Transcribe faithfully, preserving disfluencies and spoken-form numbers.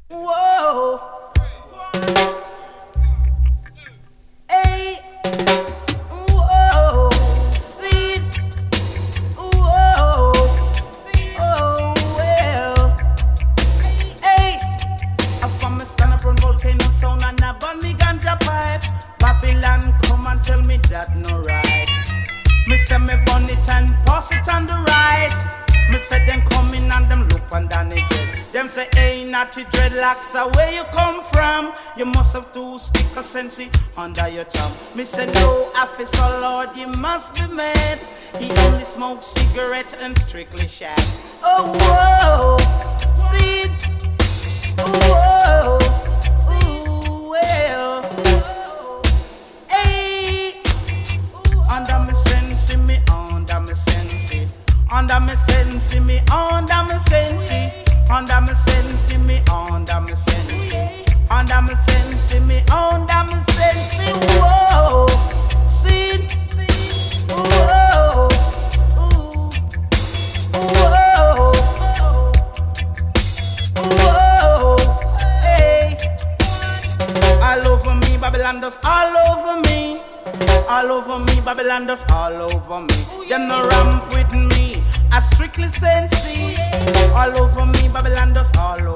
Whoa. Hey. Whoa. See. Whoa. Oh well. Hey. I from me stand up on volcano sound and I burn me ganja pipe. Babylon come and tell me that no right. Me say me burn it and pass it on the right. Me say them come in and them look under the dread. Them say, hey, naughty dreadlocks, uh, where you come from? You must have two stick of sense under your tongue. Me say, no, officer, Lord, you must be mad. He only smokes cigarette and strictly shag. Oh, whoa, see, whoa, ooh, well, hey, under me sense, me under me sense, under me sense, me under me sense. Under me sense, me under me sense, under me sense, me under me sense. Whoa, see, whoa, ooh, whoa, whoa, hey. All over me, Babylon does all over me, all over me, Babylon does all over me. Them no ramp with me. I strictly sense all over me, Babylon does all